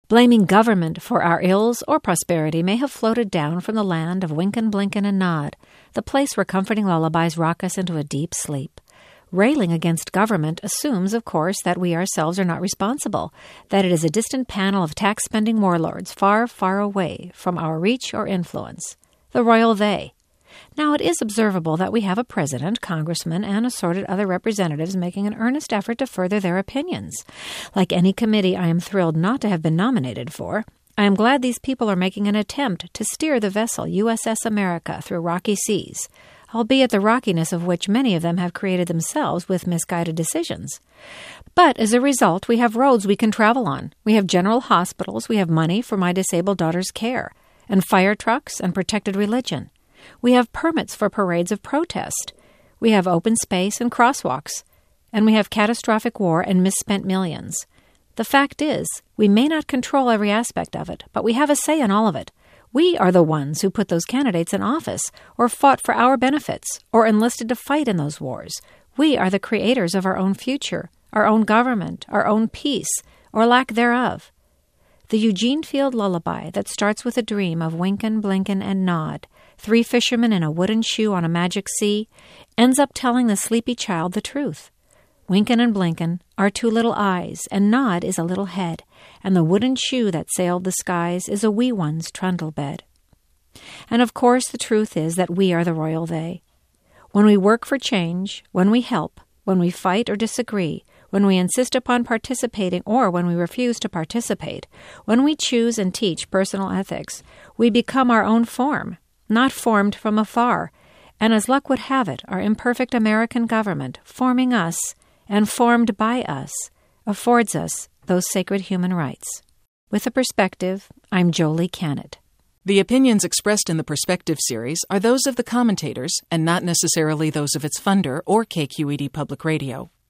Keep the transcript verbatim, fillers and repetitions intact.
Blaming government for our ills or prosperity may have floated down from the land of Wynken, Blynken, and Nod, the place where comforting lullabies rock us into a deep sleep. Railing against government assumes, of course, that we ourselves are not responsible, that it is a distant panel of tax-spending warlords far, far away from our reach or influence. The royal they. Now, it is observable that we have a president, congressmen, and assorted other representatives making an earnest effort to further their opinions. Like any committee I am thrilled not to have been nominated for, I am glad these people are making an attempt to steer the vessel U S S America through rocky seas, albeit the rockiness of which many of them have created themselves with misguided decisions. But as a result, we have roads we can travel on. We have general hospitals, we have money for my disabled daughter's care, and fire trucks and protected religion. We have permits for parades of protest. We have open space and crosswalks. And we have catastrophic war and misspent millions. The fact is, we may not control every aspect of it, but we have a say in all of it. We are the ones who put those candidates in office, or fought for our benefits, or enlisted to fight in those wars. We are the creators of our own future, our own government, our own peace, or lack thereof. The Eugene Field lullaby that starts with a dream of Wynken, Blynken, and Nod, three fishermen in a wooden shoe on a magic sea, ends up telling the sleepy child the truth. Wynken and Blynken are two little eyes, and Nod is a little head, and the wooden shoe that sailed the skies is a wee one's trundle bed. And of course the truth is that we are the royal they. When we work for change, when we help, when we fight or disagree, when we insist upon participating or when we refuse to participate, when we choose and teach personal ethics, we become our own form, not formed from afar, and as luck would have it, our imperfect American government, forming us and formed by us, affords us those sacred human rights. With a Perspective, I'm Jolie Canet. The opinions expressed in the Perspective series are those of the commentators and not necessarily those of its funder or K Q E D Public Radio.